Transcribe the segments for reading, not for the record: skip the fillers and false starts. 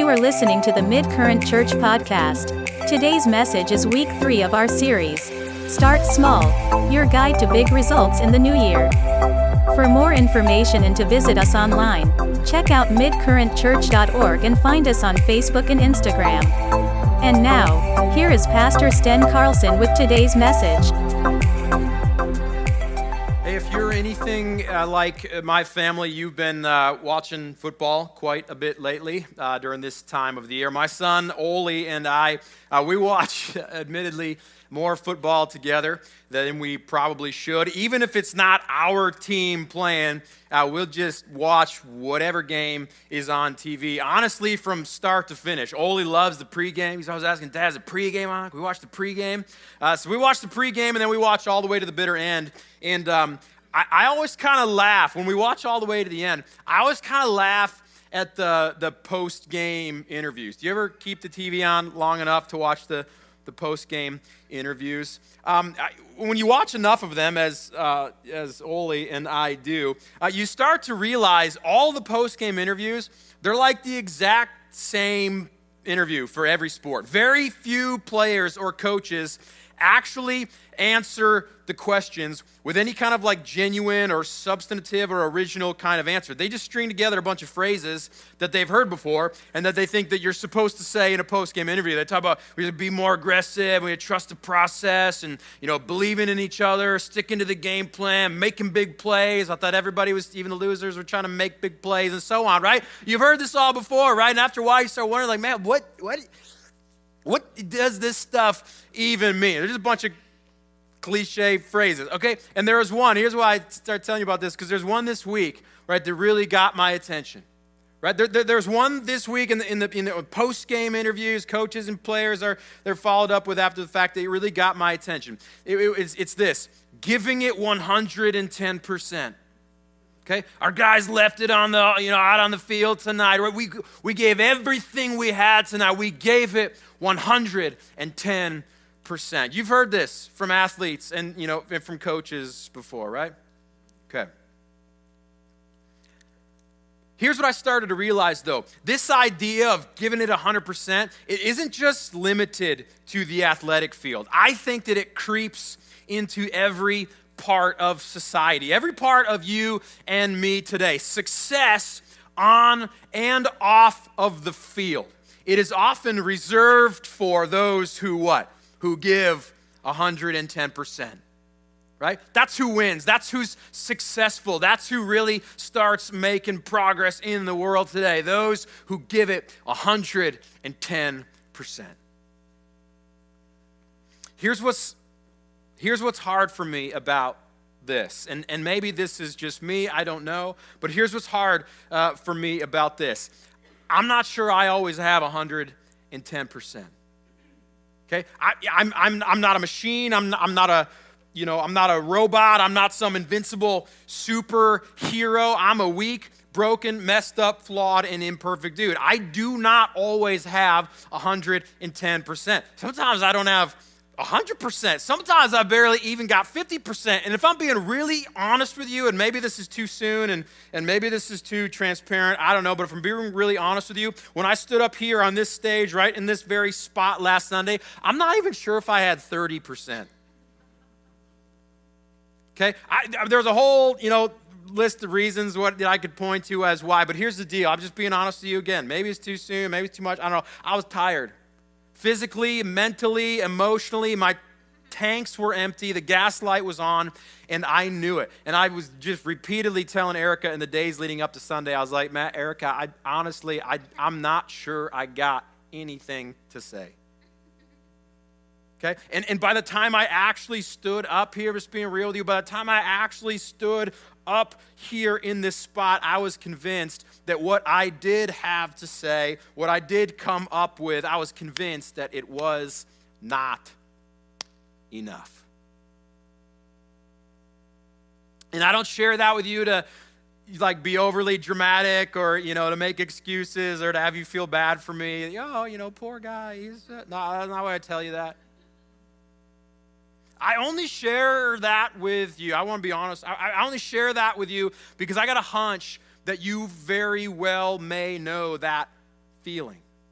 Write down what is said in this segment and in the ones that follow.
are listening to the Mid-Current Church podcast. Today's message is week 3 of our series, Start Small, your guide to big results in the new year. For more information and to visit us online, check out midcurrentchurch.org and find us on Facebook and Instagram. And now, here is Pastor Sten Carlson with today's message. Hey, if you're anything like my family, you've been watching football quite a bit lately during this time of the year. My son, Oli, and I, we watch, admittedly, more football together than we probably should. Even if it's not our team playing, we'll just watch whatever game is on TV. Honestly, from start to finish. Oli loves the pregame. He's always asking, Dad, is the pregame on? Can we watch the pregame? So we watch the pregame, and then we watch all the way to the bitter end. And I always kind of laugh. When we watch all the way to the end, I always kind of laugh at the post-game interviews. Do you ever keep the TV on long enough to watch the post-game interviews? When you watch enough of them, as Oli and I do, you start to realize all the post-game interviews, they're like the exact same interview for every sport. Very few players or coaches actually answer the questions with any kind of like genuine or substantive or original kind of answer. They just string together a bunch of phrases that they've heard before and that they think that you're supposed to say in a post-game interview. They talk about we need to be more aggressive, we need to trust the process, and believing in each other, sticking to the game plan, making big plays. I thought everybody was, even the losers, were trying to make big plays and so on, right? You've heard this all before, right? And after a while you start wondering, like, man, what does this stuff even mean? There's just a bunch of cliche phrases, okay? And there was one, here's why I start telling you about this, because there's one this week, right, that really got my attention, right? There's one this week in the post-game interviews, coaches and players they're followed up with after the fact that it really got my attention. It's this, giving it 110%. Okay, our guys left it on the out on the field tonight. Right? We gave everything we had tonight. We gave it 110%. You've heard this from athletes and from coaches before, right? Okay. Here's what I started to realize, though. This idea of giving it 100%, it isn't just limited to the athletic field. I think that it creeps into every part of society, every part of you and me today. Success on and off of the field. It is often reserved for those who what? Who give 110%. Right? That's who wins. That's who's successful. That's who really starts making progress in the world today. Those who give it 110%. Here's what's hard for me about this, and maybe this is just me, I don't know, but here's what's hard for me about this. I'm not sure I always have 110%. Okay, I'm not a machine. I'm not a robot. I'm not some invincible superhero. I'm a weak, broken, messed up, flawed, and imperfect dude. I do not always have 110%. Sometimes I don't have 100%. Sometimes I barely even got 50%. And if I'm being really honest with you, and maybe this is too soon, and maybe this is too transparent, I don't know, but if I'm being really honest with you, when I stood up here on this stage, right, in this very spot last Sunday, I'm not even sure if I had 30%. Okay? There's a whole, list of reasons that I could point to as why, but here's the deal. I'm just being honest with you again. Maybe it's too soon, maybe it's too much, I don't know. I was tired. Physically, mentally, emotionally, my tanks were empty, the gas light was on, and I knew it. And I was just repeatedly telling Erica in the days leading up to Sunday, I was like, Erica, I'm not sure I got anything to say. Okay? And by the time I actually stood up here, just being real with you, by the time I actually stood up here in this spot, I was convinced that what I did have to say, what I did come up with, I was convinced that it was not enough. And I don't share that with you to be overly dramatic or, to make excuses or to have you feel bad for me. Poor guy. No, that's not why I tell you that. I only share that with you. I want to be honest. I only share that with you because I got a hunch that you very well may know that feeling.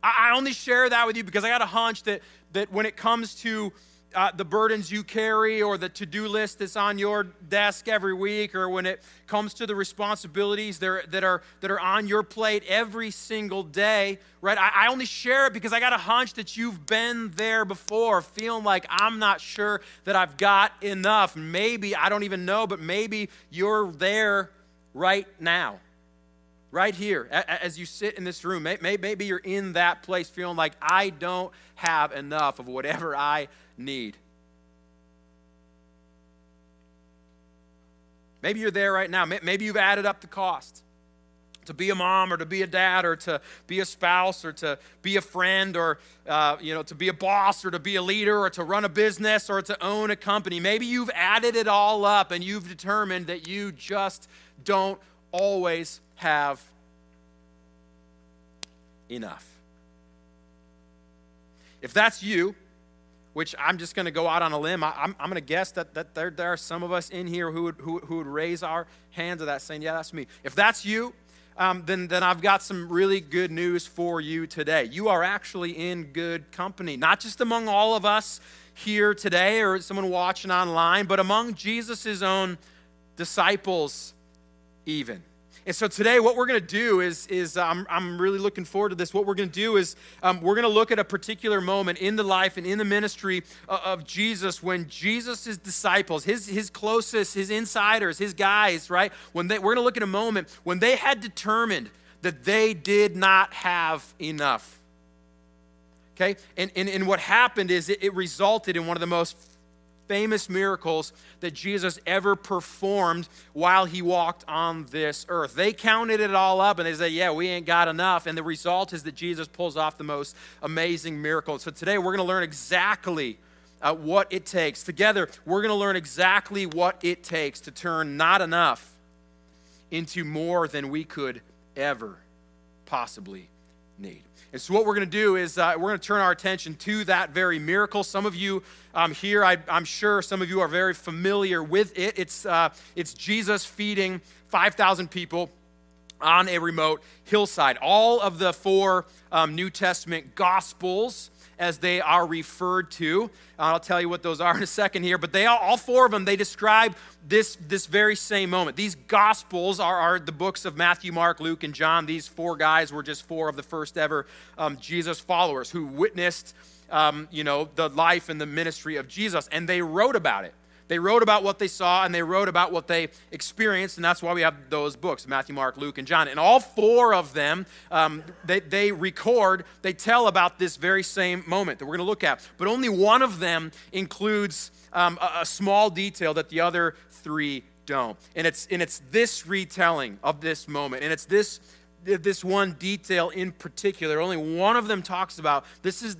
I only share that with you because I got a hunch that when it comes to the burdens you carry or the to-do list that's on your desk every week, or when it comes to the responsibilities that are on your plate every single day, right? I only share it because I got a hunch that you've been there before, feeling like I'm not sure that I've got enough. Maybe, I don't even know, but maybe you're there right now. Right here, as you sit in this room, maybe you're in that place feeling like I don't have enough of whatever I need. Maybe you're there right now. Maybe you've added up the cost to be a mom or to be a dad or to be a spouse or to be a friend or to be a boss or to be a leader or to run a business or to own a company. Maybe you've added it all up and you've determined that you just don't always have enough. If that's you, which I'm just going to go out on a limb, I'm going to guess that there are some of us in here who would raise our hands to that, saying, yeah, that's me. If that's you, then I've got some really good news for you today. You are actually in good company, not just among all of us here today or someone watching online, but among Jesus' own disciples even. And so today what we're going to do is I'm really looking forward to this. What we're going to do is we're going to look at a particular moment in the life and in the ministry of Jesus when Jesus' disciples, his closest, his insiders, his guys, right? We're going to look at a moment when they had determined that they did not have enough. Okay? And what happened is it resulted in one of the most famous miracles that Jesus ever performed while he walked on this earth. They counted it all up and they said, yeah, we ain't got enough. And the result is that Jesus pulls off the most amazing miracle. So today we're going to learn exactly what it takes. Together, we're going to learn exactly what it takes to turn not enough into more than we could ever possibly need. And so what we're going to do is we're going to turn our attention to that very miracle. Some of you here, I'm sure some of you are very familiar with it. It's Jesus feeding 5,000 people on a remote hillside. All of the four New Testament Gospels, as they are referred to. I'll tell you what those are in a second here, but all four of them, they describe this very same moment. These Gospels are the books of Matthew, Mark, Luke, and John. These four guys were just four of the first ever Jesus followers who witnessed the life and the ministry of Jesus, and they wrote about it. They wrote about what they saw, and they wrote about what they experienced, and that's why we have those books, Matthew, Mark, Luke, and John. And all four of them, they tell about this very same moment that we're going to look at. But only one of them includes a small detail that the other three don't. And it's this retelling of this moment, and it's this one detail in particular. Only one of them talks about. This is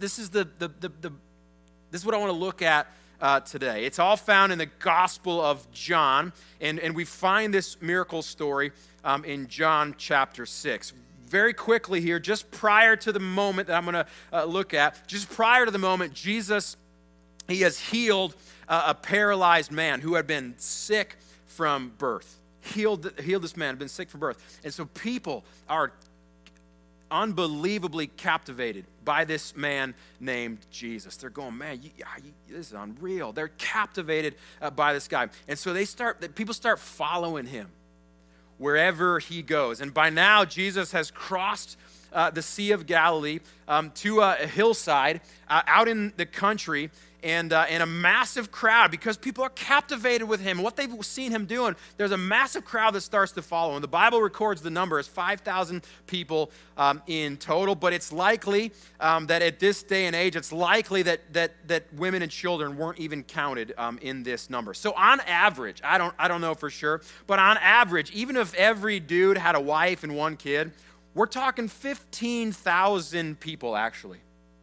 what I want to look at today. It's all found in the Gospel of John, and we find this miracle story in John chapter 6. Very quickly here, just prior to the moment that I'm going to look at, just prior to the moment, Jesus, he has healed a paralyzed man who had been sick from birth. Healed this man, had been sick from birth. And so people are unbelievably captivated by this man named Jesus. They're going, man, this is unreal. They're captivated by this guy. And so people start following him wherever he goes. And by now, Jesus has crossed the Sea of Galilee to a hillside out in the country, and a massive crowd, because people are captivated with him, what they've seen him doing. There's a massive crowd that starts to follow him. The Bible records the number as 5,000 people in total, but it's likely that at this day and age, it's likely that women and children weren't even counted in this number. So on average, I don't know for sure, but on average, even if every dude had a wife and one kid, we're talking 15,000 people actually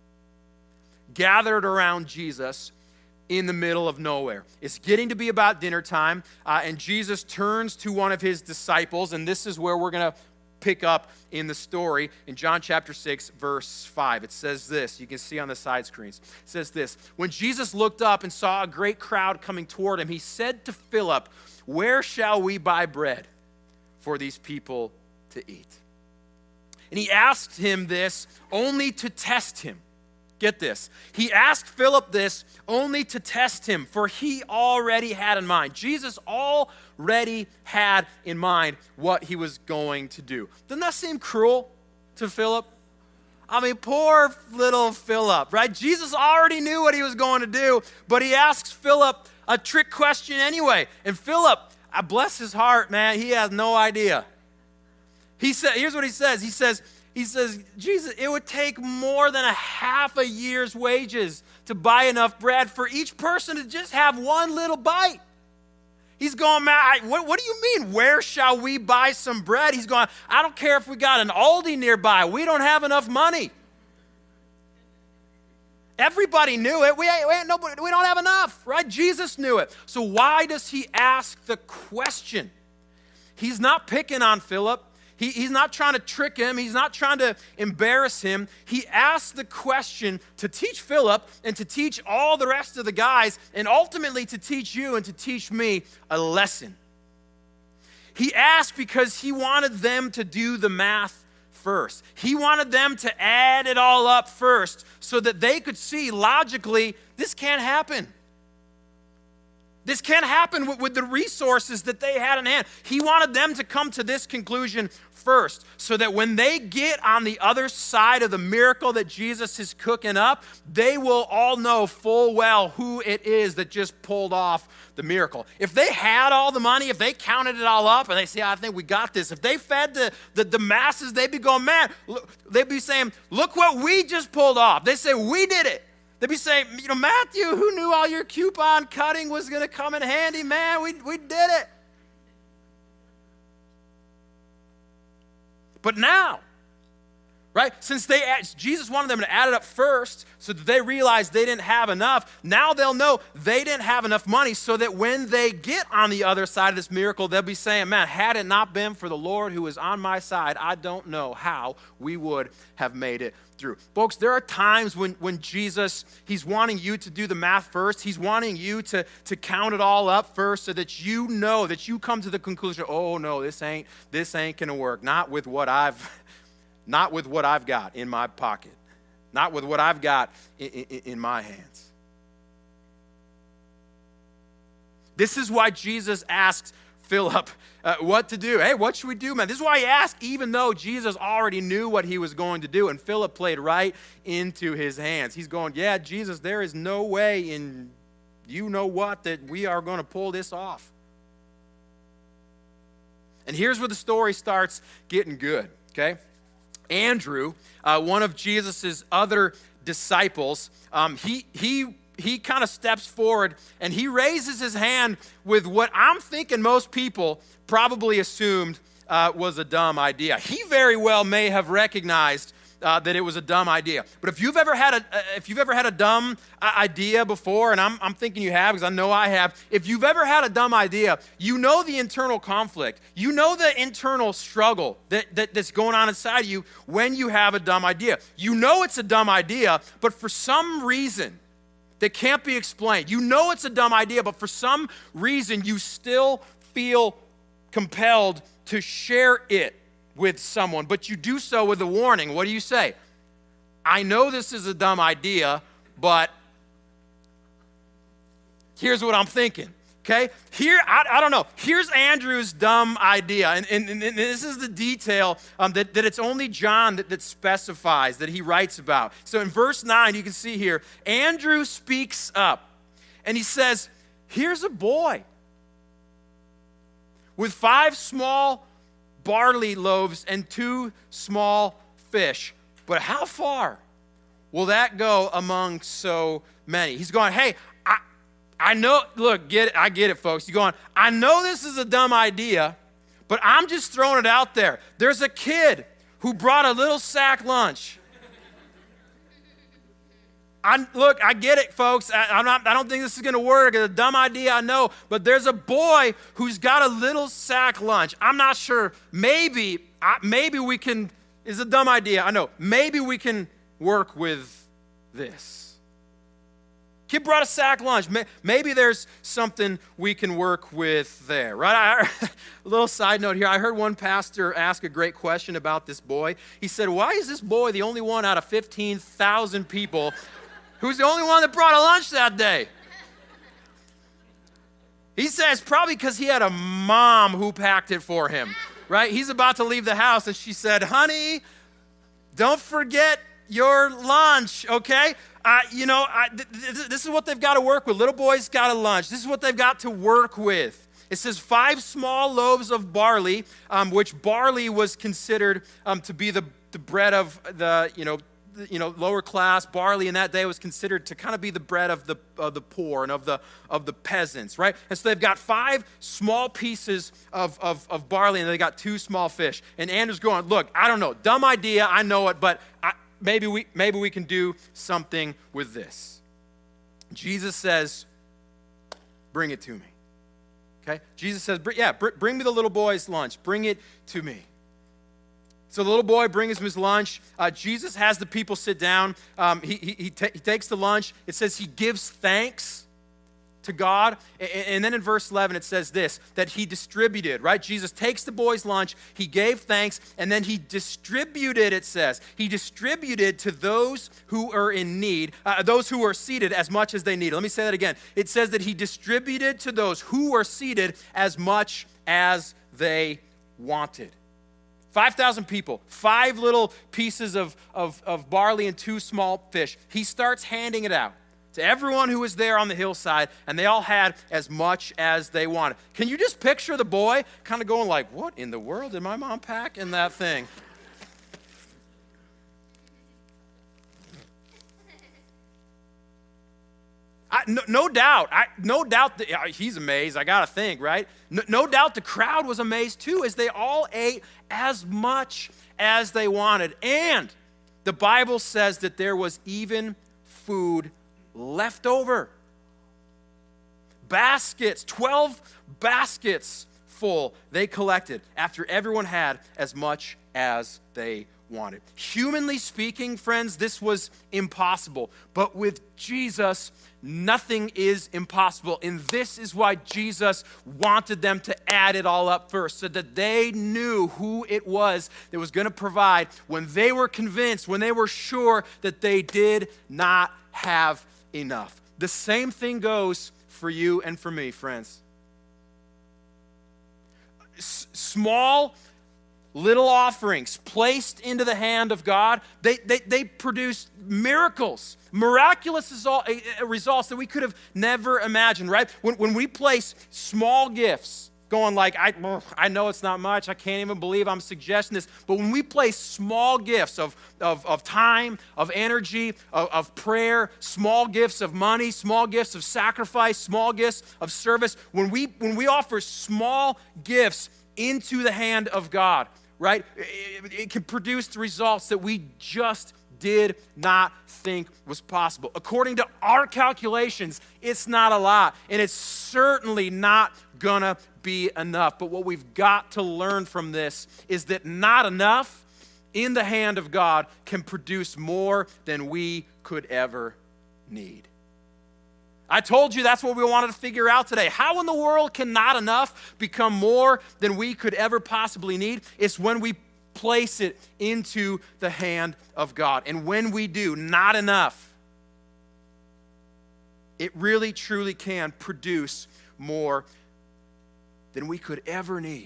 gathered around Jesus in the middle of nowhere. It's getting to be about dinner time, and Jesus turns to one of his disciples, and this is where we're going to pick up in the story in John chapter 6, verse 5. It says this. You can see on the side screens. It says this. When Jesus looked up and saw a great crowd coming toward him, he said to Philip, "Where shall we buy bread for these people to eat?" And he asked him this only to test him. Get this. He asked Philip this only to test him, for he already had in mind. Jesus already had in mind what he was going to do. Doesn't that seem cruel to Philip? I mean, poor little Philip, right? Jesus already knew what he was going to do, but he asks Philip a trick question anyway. And Philip, bless his heart, man, he has no idea. He said, here's what he says. He says, Jesus, it would take more than a half a year's wages to buy enough bread for each person to just have one little bite. He's going, man, what do you mean? Where shall we buy some bread? He's going, I don't care if we got an Aldi nearby. We don't have enough money. Everybody knew it. We don't have enough, right? Jesus knew it. So why does he ask the question? He's not picking on Philip. He's not trying to trick him. He's not trying to embarrass him. He asked the question to teach Philip and to teach all the rest of the guys and ultimately to teach you and to teach me a lesson. He asked because he wanted them to do the math first. He wanted them to add it all up first so that they could see logically this can't happen. This can't happen with the resources that they had in hand. He wanted them to come to this conclusion first so that when they get on the other side of the miracle that Jesus is cooking up, they will all know full well who it is that just pulled off the miracle. If they had all the money, if they counted it all up and they say, I think we got this. If they fed the masses, they'd be going, man, they'd be saying, look what we just pulled off. They say, we did it. They'd be saying, Matthew, who knew all your coupon cutting was going to come in handy? Man, we did it. But now, right, since Jesus wanted them to add it up first so that they realized they didn't have enough, now they'll know they didn't have enough money so that when they get on the other side of this miracle, they'll be saying, man, had it not been for the Lord who was on my side, I don't know how we would have made it through. Folks, there are times when Jesus, he's wanting you to do the math first. He's wanting you to count it all up first so that you know, that you come to the conclusion, oh no, this ain't gonna work. Not with what I've got in my pocket. Not with what I've got in my hands. This is why Jesus asks Philip what to do. Hey, what should we do, man? This is why he asked, even though Jesus already knew what he was going to do, and Philip played right into his hands. He's going, yeah, Jesus, there is no way in you know what that we are going to pull this off. And here's where the story starts getting good, okay? Andrew, one of Jesus's other disciples, he kind of steps forward and he raises his hand with what I'm thinking most people probably assumed was a dumb idea. He very well may have recognized that it was a dumb idea. But if you've ever had a dumb idea before, and I'm thinking you have because I know I have, if you've ever had a dumb idea, you know the internal conflict. You know the internal struggle that's going on inside you when you have a dumb idea. You know it's a dumb idea, but for some reason that can't be explained, you know it's a dumb idea, but for some reason you still feel compelled to share it with someone, but you do so with a warning. What do you say? I know this is a dumb idea, but here's what I'm thinking, okay? I don't know. Here's Andrew's dumb idea, and this is the detail that it's only John that specifies, that he writes about. So in verse 9, you can see here, Andrew speaks up, and he says, here's a boy with 5 small barley loaves and 2 small fish. But how far will that go among so many? He's going, hey, I know, look, I get it, folks. He's going, I know this is a dumb idea, but I'm just throwing it out there. There's a kid who brought a little sack lunch. Look, I get it, folks. I don't think this is going to work. It's a dumb idea, I know. But there's a boy who's got a little sack lunch. I'm not sure. Maybe we can, it's a dumb idea, I know. Maybe we can work with this. Kid brought a sack lunch. Maybe there's something we can work with there, right? A little side note here. I heard one pastor ask a great question about this boy. He said, why is this boy the only one out of 15,000 people who's the only one that brought a lunch that day? He says probably because he had a mom who packed it for him, right? He's about to leave the house, and she said, honey, don't forget your lunch, okay? This is what they've got to work with. Little boys got a lunch. This is what they've got to work with. It says 5 small loaves of barley, which barley was considered to be the bread of the lower class. Barley in that day was considered to kind of be the bread of the poor and of the peasants, right? And so they've got 5 small pieces of barley, and they got 2 small fish. And Andrew's going, look, I don't know, dumb idea, I know it, but maybe we can do something with this. Jesus says, bring it to me. Okay? Jesus says, bring me the little boy's lunch. Bring it to me. So the little boy brings him his lunch. Jesus has the people sit down. He takes the lunch. It says he gives thanks to God. And then in verse 11 it says this, that he distributed, right? Jesus takes the boy's lunch, he gave thanks, and then he distributed, it says. He distributed to those who are in need, those who are seated as much as they needed. Let me say that again. It says that he distributed to those who are seated as much as they wanted. 5,000 people, 5 little pieces of barley and 2 small fish. He starts handing it out to everyone who was there on the hillside, and they all had as much as they wanted. Can you just picture the boy kind of going like, what in the world did my mom pack in that thing? No doubt that he's amazed, I gotta think, right? No doubt the crowd was amazed too, as they all ate as much as they wanted. And the Bible says that there was even food left over. Baskets, 12 baskets full they collected after everyone had as much as they wanted. Humanly speaking, friends, this was impossible. But with Jesus, nothing is impossible. And this is why Jesus wanted them to add it all up first, so that they knew who it was that was going to provide when they were convinced, when they were sure that they did not have enough. The same thing goes for you and for me, friends. Small little offerings placed into the hand of God, they produce miracles, miraculous results that we could have never imagined, right? When we place small gifts, going like, I know it's not much, I can't even believe I'm suggesting this, but when we place small gifts of time, of energy, of prayer, small gifts of money, small gifts of sacrifice, small gifts of service, when we offer small gifts into the hand of God, right, it can produce the results that we just did not think was possible. According to our calculations, it's not a lot, and it's certainly not gonna be enough. But what we've got to learn from this is that not enough in the hand of God can produce more than we could ever need. I told you that's what we wanted to figure out today. How in the world can not enough become more than we could ever possibly need? It's when we place it into the hand of God. And when we do, not enough, it really truly can produce more than we could ever need.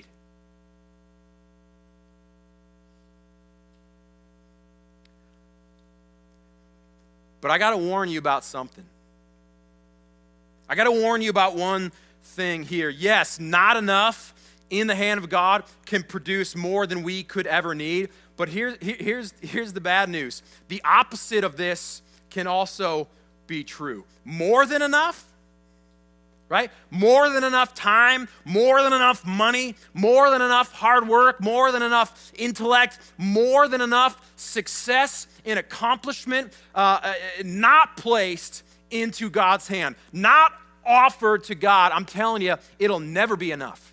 But I got to warn you about something. I got to warn you about one thing here. Yes, not enough in the hand of God can produce more than we could ever need. But here's the bad news. The opposite of this can also be true. More than enough, right? More than enough time, more than enough money, more than enough hard work, more than enough intellect, more than enough success and accomplishment, not placed into God's hand, not offered to God. I'm telling you, it'll never be enough.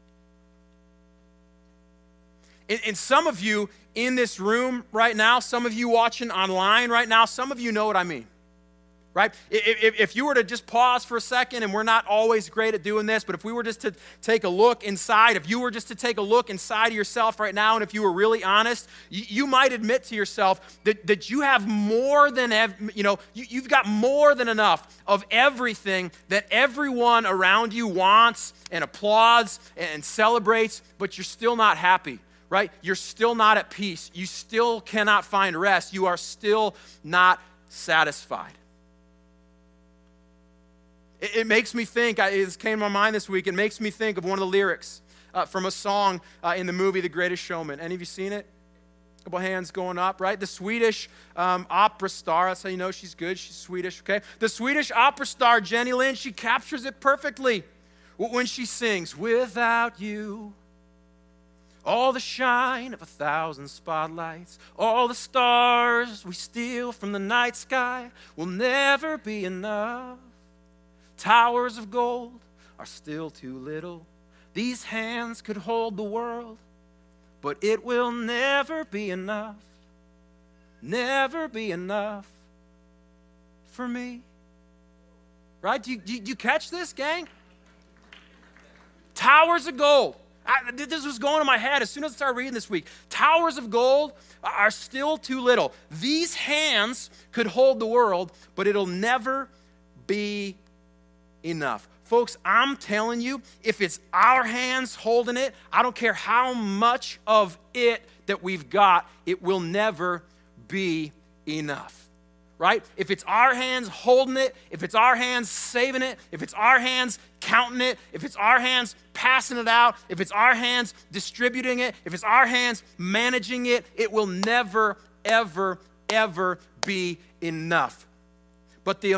And some of you in this room right now, some of you watching online right now, some of you know what I mean. right? If you were to just pause for a second, and we're not always great at doing this, but if we were just to take a look inside, if you were just to take a look inside of yourself right now, and if you were really honest, you might admit to yourself that you have more than, you've got more than enough of everything that everyone around you wants and applauds and celebrates, but you're still not happy, right? You're still not at peace. You still cannot find rest. You are still not satisfied. It makes me think, it came to my mind this week, it makes me think of one of the lyrics from a song in the movie The Greatest Showman. Any of you seen it? A couple hands going up, right? The Swedish opera star, that's how you know she's good, she's Swedish, okay? The Swedish opera star, Jenny Lind, she captures it perfectly when she sings, "Without you, all the shine of 1,000 spotlights, all the stars we steal from the night sky will never be enough. Towers of gold are still too little. These hands could hold the world, but it will never be enough. Never be enough for me." Right? Do you catch this, gang? Towers of gold. This was going in my head as soon as I started reading this week. Towers of gold are still too little. These hands could hold the world, but it'll never be enough. Folks, I'm telling you, if it's our hands holding it, I don't care how much of it that we've got, it will never be enough, right? If it's our hands holding it, if it's our hands saving it, if it's our hands counting it, if it's our hands passing it out, if it's our hands distributing it, if it's our hands managing it, it will never, ever, ever be enough. But the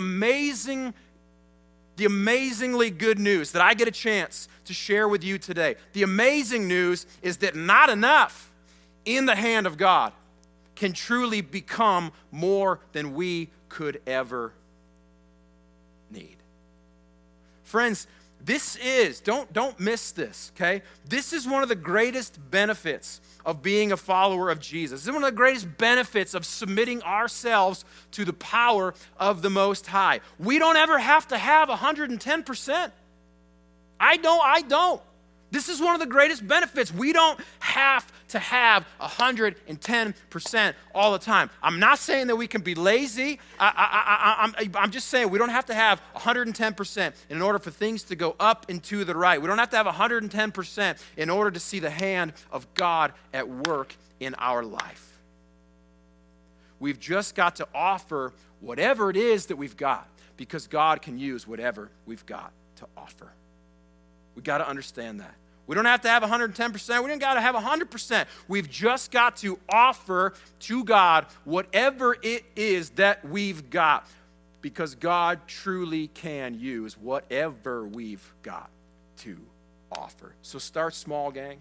amazingly good news that I get a chance to share with you today, the amazing news is that not enough in the hand of God can truly become more than we could ever need. Friends, this is, don't miss this, okay? This is one of the greatest benefits of being a follower of Jesus. This is one of the greatest benefits of submitting ourselves to the power of the Most High. We don't ever have to have 110%. I don't. This is one of the greatest benefits. We don't have to have 110% all the time. I'm not saying that we can be lazy. I'm just saying we don't have to have 110% in order for things to go up and to the right. We don't have to have 110% in order to see the hand of God at work in our life. We've just got to offer whatever it is that we've got, because God can use whatever we've got to offer. We got to understand that. We don't have to have 110%. We don't got to have 100%. We've just got to offer to God whatever it is that we've got, because God truly can use whatever we've got to offer. So start small, gang.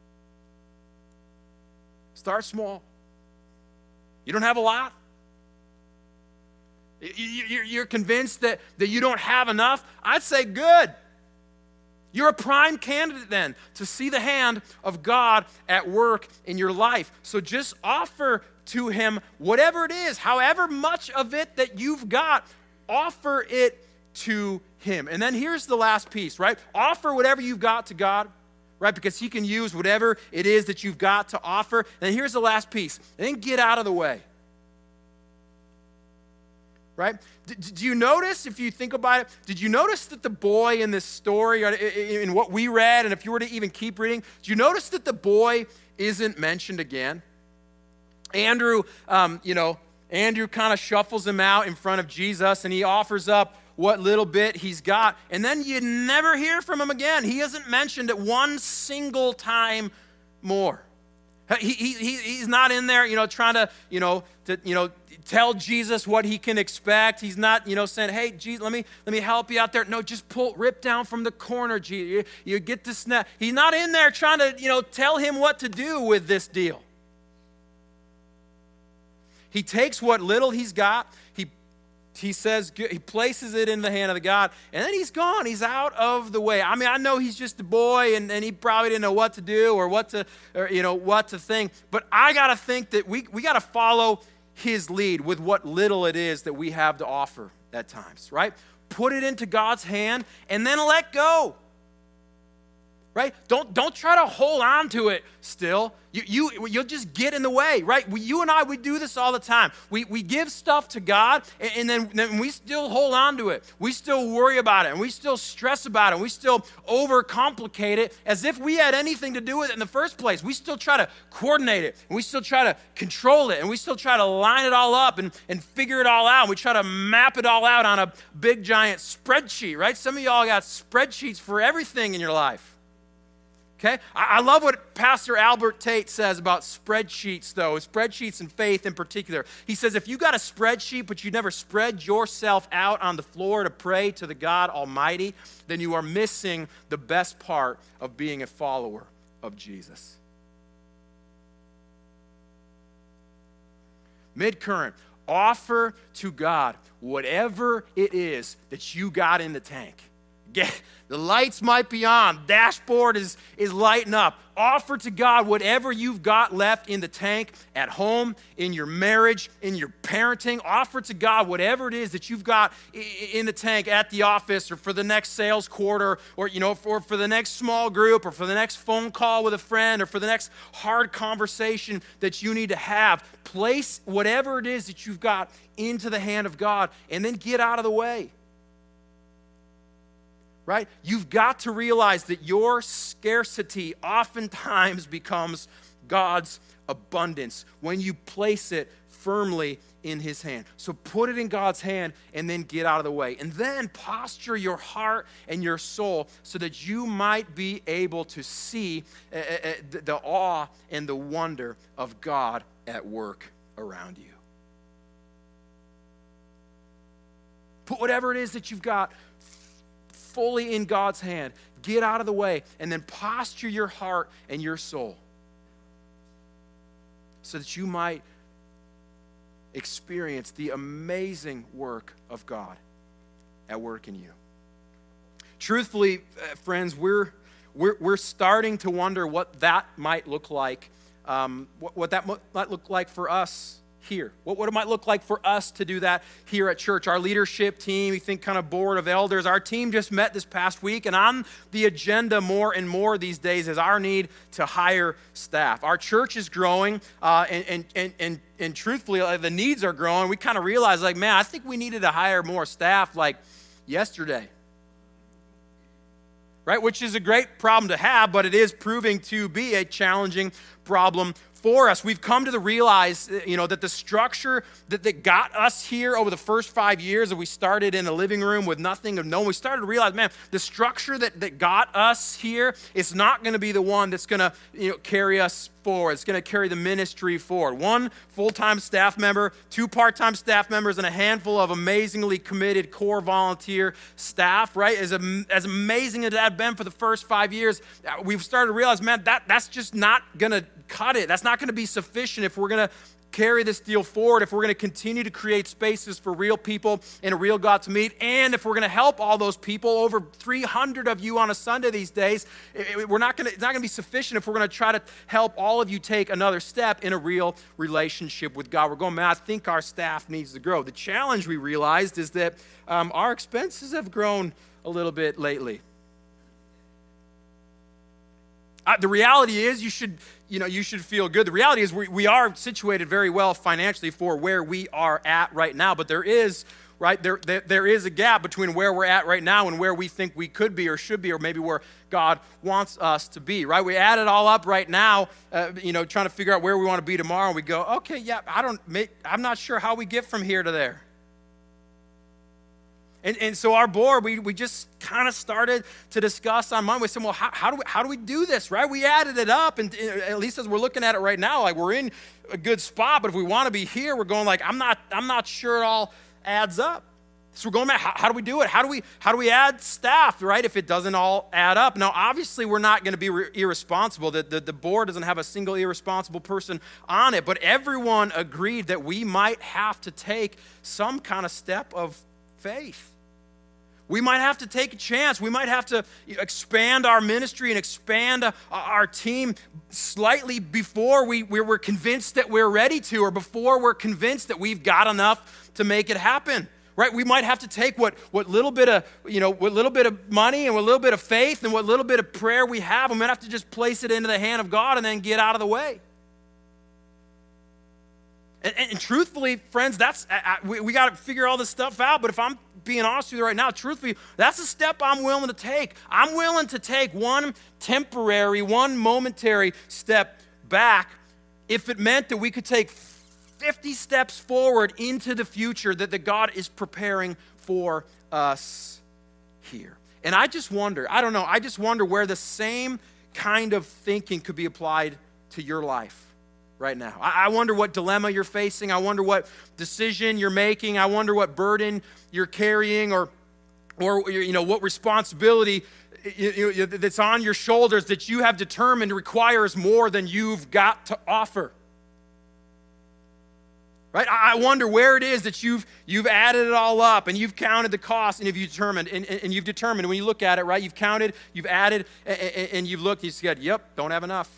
Start small. You don't have a lot? You're convinced that you don't have enough? I'd say good. You're a prime candidate then to see the hand of God at work in your life. So just offer to Him whatever it is, however much of it that you've got, offer it to Him. And then here's the last piece, right? Offer whatever you've got to God, right? Because He can use whatever it is that you've got to offer. And then here's the last piece. And then get out of the way. Right? Do you notice, if you think about it, did you notice that the boy in this story, in what we read, and if you were to even keep reading, do you notice that the boy isn't mentioned again? Andrew kind of shuffles him out in front of Jesus, and he offers up what little bit he's got, and then you never hear from him again. He isn't mentioned at one single time more. He's not in there, trying to tell Jesus what he can expect. He's not, saying, "Hey, Jesus, let me help you out there." No, just rip down from the corner, Jesus. You get this snap. He's not in there trying to, tell him what to do with this deal. He takes what little he's got. He says, he places it in the hand of the God, and then he's gone. He's out of the way. I mean, I know he's just a boy, and he probably didn't know what to do or what to think. But I got to think that we got to follow his lead with what little it is that we have to offer at times, right? Put it into God's hand and then let go. Right? Don't try to hold on to it still. You'll just get in the way, right? You and I, we do this all the time. We give stuff to God, and then we still hold on to it. We still worry about it, and we still stress about it, and we still overcomplicate it as if we had anything to do with it in the first place. We still try to coordinate it, and we still try to control it, and we still try to line it all up and figure it all out. We try to map it all out on a big, giant spreadsheet, right? Some of y'all got spreadsheets for everything in your life. Okay? I love what Pastor Albert Tate says about spreadsheets, though, spreadsheets and faith in particular. He says, if you got a spreadsheet, but you never spread yourself out on the floor to pray to the God Almighty, then you are missing the best part of being a follower of Jesus. Mid-current, offer to God whatever it is that you got in the tank. The lights might be on. Dashboard is lighting up. Offer to God whatever you've got left in the tank at home, in your marriage, in your parenting. Offer to God whatever it is that you've got in the tank at the office or for the next sales quarter or, for the next small group or for the next phone call with a friend or for the next hard conversation that you need to have. Place whatever it is that you've got into the hand of God and then get out of the way. Right? You've got to realize that your scarcity oftentimes becomes God's abundance when you place it firmly in his hand. So put it in God's hand and then get out of the way. And then posture your heart and your soul so that you might be able to see the awe and the wonder of God at work around you. Put whatever it is that you've got fully in God's hand. Get out of the way and then posture your heart and your soul so that you might experience the amazing work of God at work in you. Truthfully, friends, we're starting to wonder what that might look like, what that might look like for us here. What it might look like for us to do that here at church. Our leadership team, we think kind of board of elders, our team just met this past week, and on the agenda more and more these days is our need to hire staff. Our church is growing, and truthfully, the needs are growing. We kind of realize, man, I think we needed to hire more staff yesterday. Right? Which is a great problem to have, but it is proving to be a challenging problem for us. We've come to realize, that the structure that got us here over the first 5 years, that we started in a living room with nothing of no one, we started to realize, man, the structure that got us here is not going to be the one that's going to carry us forward. It's going to carry the ministry forward. 1 full-time staff member, 2 part-time staff members, and a handful of amazingly committed core volunteer staff, right? As amazing as that had been for the first 5 years, we've started to realize, man, that's just not going to cut it. That's not going to be sufficient if we're going to carry this deal forward, if we're going to continue to create spaces for real people and a real God to meet, and if we're going to help all those people, over 300 of you on a Sunday these days, it's not going to be sufficient if we're going to try to help all of you take another step in a real relationship with God. We're going, man, I think our staff needs to grow. The challenge we realized is that our expenses have grown a little bit lately. The reality is you should feel good. The reality is we are situated very well financially for where we are at right now, but there is a gap between where we're at right now and where we think we could be or should be, or maybe where God wants us to be, right? We add it all up right now, trying to figure out where we want to be tomorrow, and we go, okay, yeah, I'm not sure how we get from here to there. And so our board, we just kind of started to discuss on Monday. We said, well, how do we do this, right? We added it up, and at least as we're looking at it right now, we're in a good spot. But if we want to be here, we're going I'm not sure it all adds up. So we're going, man, how do we do it? How do we add staff, right? If it doesn't all add up. Now, obviously, we're not going to be irresponsible. The board doesn't have a single irresponsible person on it, but everyone agreed that we might have to take some kind of step of faith. We might have to take a chance. We might have to expand our ministry and expand our team slightly before we're convinced that we're ready to, or before we're convinced that we've got enough to make it happen. right? We might have to take what little bit of, what little bit of money and what little bit of faith and what little bit of prayer we have, we might have to just place it into the hand of God and then get out of the way. And truthfully, friends, we got to figure all this stuff out. But if I'm being honest with you right now, truthfully, that's a step I'm willing to take. I'm willing to take one temporary, one momentary step back if it meant that we could take 50 steps forward into the future that God is preparing for us here. And I just wonder, I just wonder where the same kind of thinking could be applied to your life right now. I wonder what dilemma you're facing. I wonder what decision you're making. I wonder what burden you're carrying or what responsibility that's on your shoulders that you have determined requires more than you've got to offer. Right? I wonder where it is that you've added it all up and you've counted the cost and you've determined when you look at it, right? You've counted, you've added, and you've looked, you said, yep, don't have enough.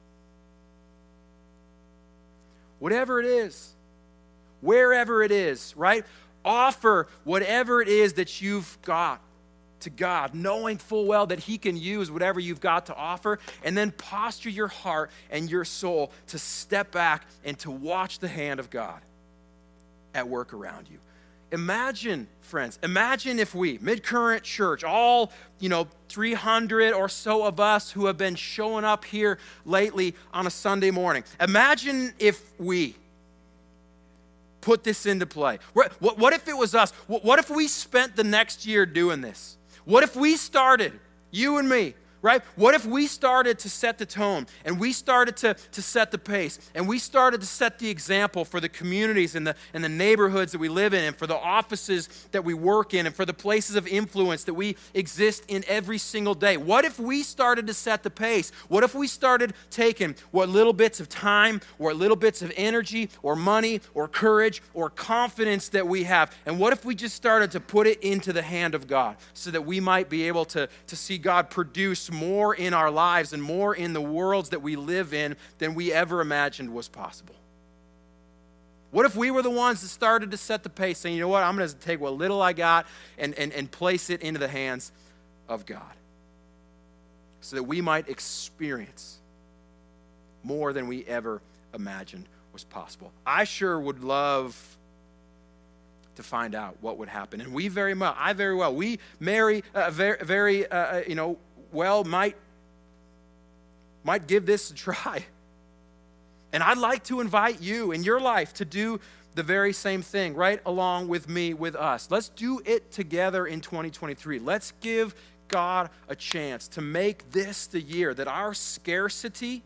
Whatever it is, wherever it is, right? Offer whatever it is that you've got to God, knowing full well that He can use whatever you've got to offer, and then posture your heart and your soul to step back and to watch the hand of God at work around you. Imagine, friends, if we, Mid-Current Church, all, 300 or so of us who have been showing up here lately on a Sunday morning, imagine if we put this into play. What if it was us? What if we spent the next year doing this? What if we started, you and me, right? What if we started to set the tone and we started to set the pace and we started to set the example for the communities and the neighborhoods that we live in and for the offices that we work in and for the places of influence that we exist in every single day? What if we started to set the pace? What if we started taking what little bits of time or little bits of energy or money or courage or confidence that we have, and what if we just started to put it into the hand of God so that we might be able to see God produce more in our lives and more in the worlds that we live in than we ever imagined was possible? What if we were the ones that started to set the pace, saying, you know what, I'm going to take what little I got and place it into the hands of God so that we might experience more than we ever imagined was possible? I sure would love to find out what would happen. And we very well, might give this a try. And I'd like to invite you in your life to do the very same thing right along with me, with us. Let's do it together in 2023. Let's give God a chance to make this the year that our scarcity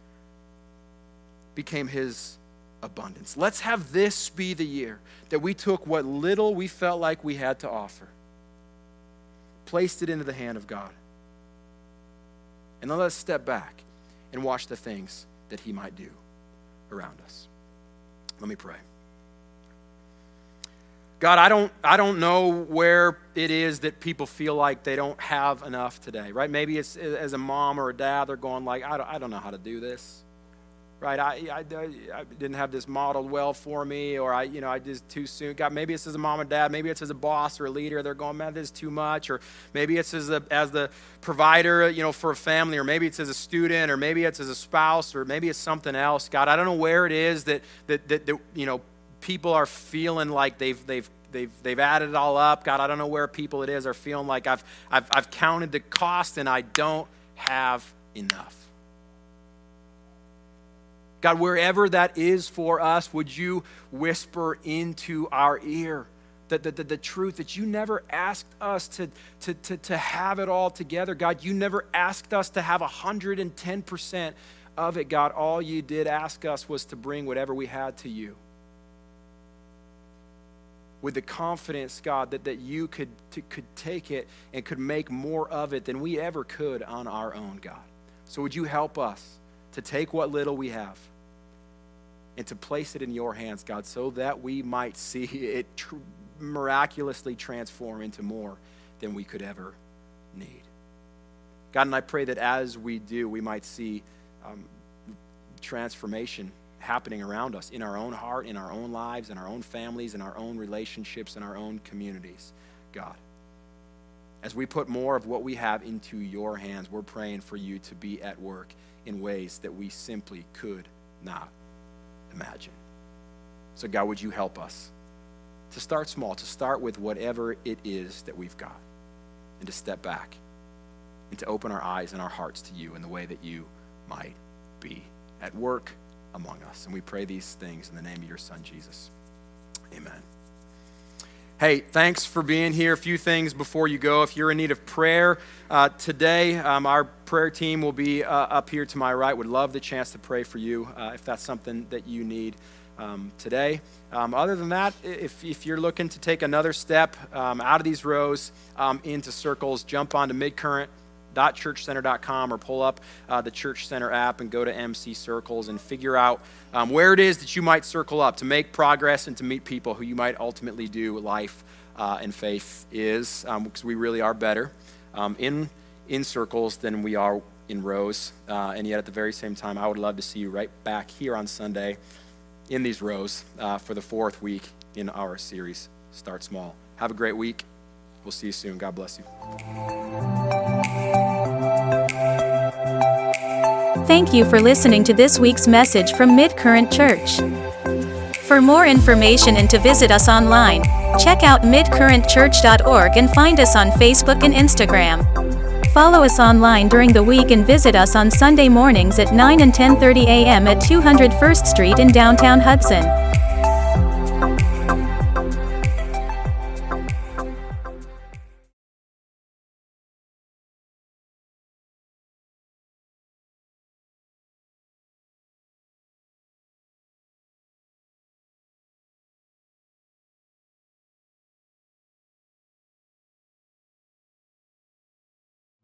became His abundance. Let's have this be the year that we took what little we felt like we had to offer, placed it into the hand of God, and then let's step back and watch the things that He might do around us. Let me pray. God, I don't know where it is that people feel like they don't have enough today, right? Maybe it's as a mom or a dad, they're going like, I don't know how to do this, right? I didn't have this modeled well for me, or I just too soon. God, maybe it's as a mom and dad, maybe it's as a boss or a leader, they're going, man, this is too much, or maybe it's as the provider, for a family, or maybe it's as a student, or maybe it's as a spouse, or maybe it's something else. God, I don't know where it is that people are feeling like they've added it all up. God, I don't know where people it is are feeling like I've counted the cost and I don't have enough. God, wherever that is for us, would you whisper into our ear the truth that you never asked us to have it all together. God, you never asked us to have 110% of it. God, all you did ask us was to bring whatever we had to you, with the confidence, God, that you could take it and could make more of it than we ever could on our own, God. So would you help us to take what little we have and to place it in your hands, God, so that we might see it miraculously transform into more than we could ever need. God, and I pray that as we do, we might see transformation happening around us in our own heart, in our own lives, in our own families, in our own relationships, in our own communities, God. As we put more of what we have into your hands, we're praying for you to be at work in ways that we simply could not imagine. So God, would you help us to start small, to start with whatever it is that we've got, and to step back and to open our eyes and our hearts to you in the way that you might be at work among us. And we pray these things in the name of your Son, Jesus. Amen. Hey, thanks for being here. A few things before you go. If you're in need of prayer today, our prayer team will be up here to my right. Would love the chance to pray for you if that's something that you need today. Other than that, if you're looking to take another step out of these rows into circles, jump onto midcurrent.churchcenter.com or pull up the Church Center app and go to MC Circles and figure out where it is that you might circle up to make progress and to meet people who you might ultimately do life and faith is, because we really are better in circles than we are in rows. And yet at the very same time, I would love to see you right back here on Sunday in these rows for the 4th week in our series, Start Small. Have a great week. We'll see you soon. God bless you. Thank you for listening to this week's message from Midcurrent Church. For more information and to visit us online, check out midcurrentchurch.org and find us on Facebook and Instagram. Follow us online during the week and visit us on Sunday mornings at 9 and 10:30 a.m. at 200 First Street in downtown Hudson.